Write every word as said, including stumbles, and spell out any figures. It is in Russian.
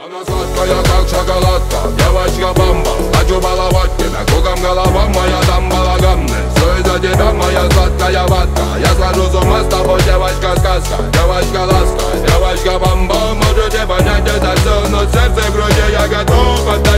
Она сладкая, как шоколадка, девочка бомба. Хочу баловать тебя, кругом голова моя, там балаганны. Все из-за тебя, моя сладкая ватка. Я схожу с ума с тобой, девочка сказка. Девочка ласка, девочка бомба. Можете понять это все, но сердце в груди я готов отдать.